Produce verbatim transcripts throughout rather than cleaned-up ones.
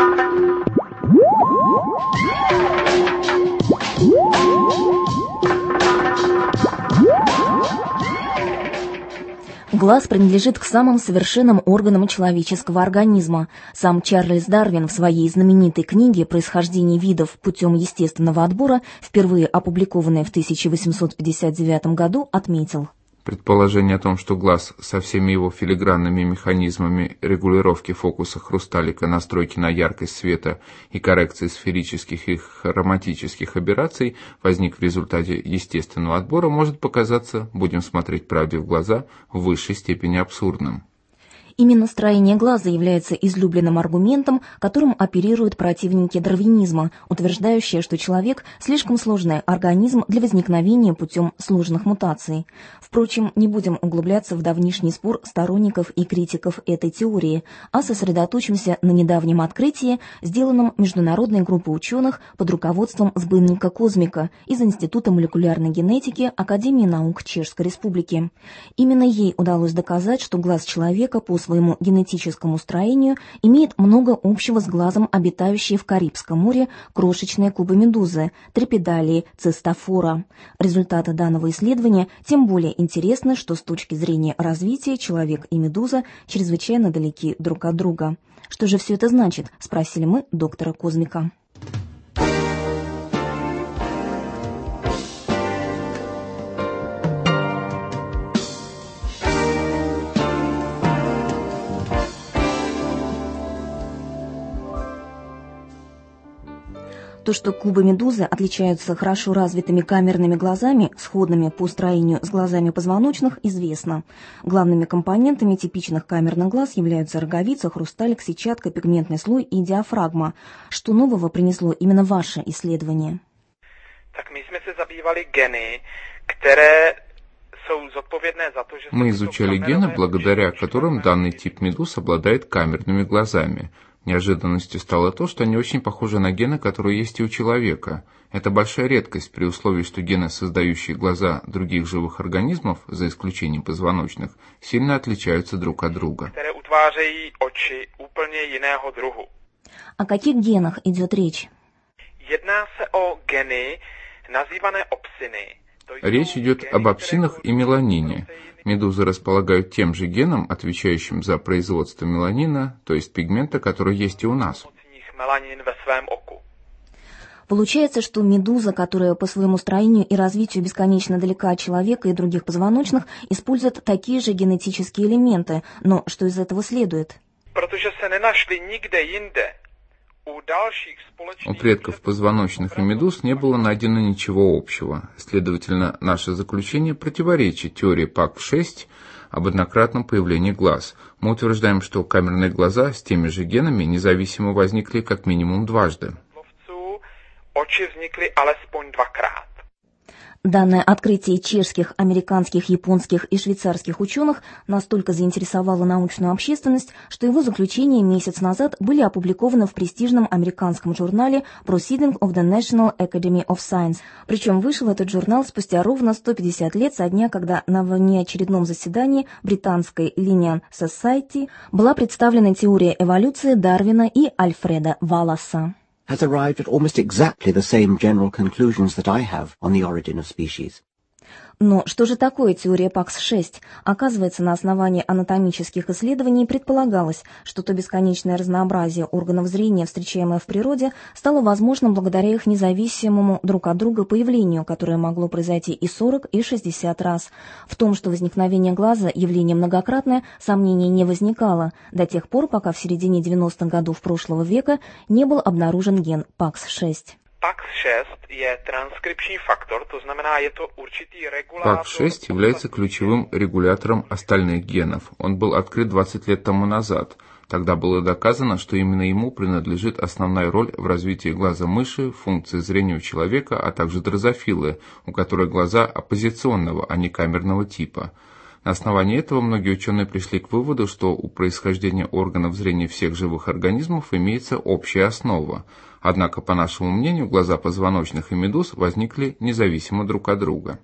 Глаз принадлежит к самым совершенным органам человеческого организма. Сам Чарльз Дарвин в своей знаменитой книге «Происхождение видов путем естественного отбора», впервые опубликованной в тысяча восемьсот пятьдесят девятом году, отметил: предположение о том, что глаз со всеми его филигранными механизмами регулировки фокуса хрусталика, настройки на яркость света и коррекции сферических и хроматических аберраций возник в результате естественного отбора, может показаться, будем смотреть правде в глаза, в высшей степени абсурдным. Именно строение глаза является излюбленным аргументом, которым оперируют противники дарвинизма, утверждающие, что человек – слишком сложный организм для возникновения путем сложных мутаций. Впрочем, не будем углубляться в давнишний спор сторонников и критиков этой теории, а сосредоточимся на недавнем открытии, сделанном международной группой ученых под руководством Збынника Козмика из Института молекулярной генетики Академии наук Чешской Республики. Именно ей удалось доказать, что глаз человека по своему генетическому строению имеет много общего с глазом обитающей в Карибском море крошечной кубомедузы Трипедалии цистофора. Результаты данного исследования тем более интересны, что с точки зрения развития человек и медуза чрезвычайно далеки друг от друга. Что же все это значит, спросили мы доктора Козмика. То, что кубомедузы отличаются хорошо развитыми камерными глазами, сходными по строению с глазами позвоночных, известно. Главными компонентами типичных камерных глаз являются роговица, хрусталик, сетчатка, пигментный слой и диафрагма. Что нового принесло именно ваше исследование? Так мы jsme se zabývali geny, které jsou zodpovědné za to, že мы изучали гены, благодаря которым данный тип медуз обладает камерными глазами. Неожиданностью стало то, что они очень похожи на гены, которые есть и у человека. Это большая редкость при условии, что гены, создающие глаза других живых организмов, за исключением позвоночных, сильно отличаются друг от друга. О каких генах идет речь? Речь идет об опсинах и меланине. Медузы располагают тем же геном, отвечающим за производство меланина, то есть пигмента, который есть и у нас. Получается, что медуза, которая по своему строению и развитию бесконечно далека от человека и других позвоночных, использует такие же генетические элементы. Но что из этого следует? У предков позвоночных и медуз не было найдено ничего общего. Следовательно, наше заключение противоречит теории пак шесть об однократном появлении глаз. Мы утверждаем, что камерные глаза с теми же генами независимо возникли как минимум дважды. Данное открытие чешских, американских, японских и швейцарских ученых настолько заинтересовало научную общественность, что его заключения месяц назад были опубликованы в престижном американском журнале Proceedings of the National Academy of Science. Причем вышел этот журнал спустя ровно сто пятьдесят лет со дня, когда на внеочередном заседании британской Linnean Society была представлена теория эволюции Дарвина и Альфреда Валласа. has arrived at almost exactly the same general conclusions that I have on the origin of species. Но что же такое теория пак шесть? Оказывается, на основании анатомических исследований предполагалось, что то бесконечное разнообразие органов зрения, встречаемое в природе, стало возможным благодаря их независимому друг от друга появлению, которое могло произойти и сорок, и шестьдесят раз. В том, что возникновение глаза – явление многократное, сомнений не возникало, до тех пор, пока в середине девяностых годов прошлого века не был обнаружен ген пак шесть. пак шесть je transkripční faktor, to znamená, je to určitý regulátor. пак шесть является ключевым регулятором остальных генов. Он был открыт двадцать лет тому назад. Тогда было доказано, что именно ему принадлежит основная роль в развитии глаза мыши, функции зрения у человека, а также дрозофилы, у которой глаза оппозиционного, а не камерного типа. На основании этого многие ученые пришли к выводу, что у происхождения органов зрения всех живых организмов имеется общая основа. Однако, по нашему мнению, глаза позвоночных и медуз возникли независимо друг от друга.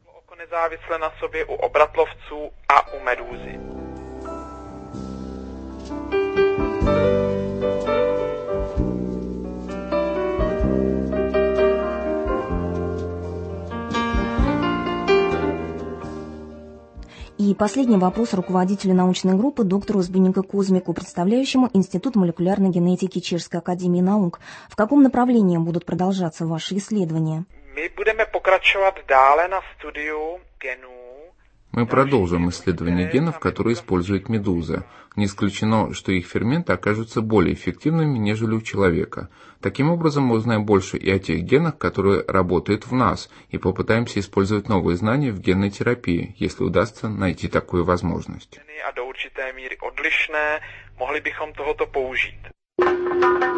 последний вопрос руководителю научной группы доктору Збигневу Кузмику, представляющему Институт молекулярной генетики Чешской академии наук. В каком направлении будут продолжаться ваши исследования? My budeme pokračovat dále na studiu genů. Мы продолжим исследование генов, которые использует медуза. Не исключено, что их ферменты окажутся более эффективными, нежели у человека. Таким образом, мы узнаем больше и о тех генах, которые работают в нас, и попытаемся использовать новые знания в генной терапии, если удастся найти такую возможность. A do určité míry odlišné, mohli bychom tohoto použít.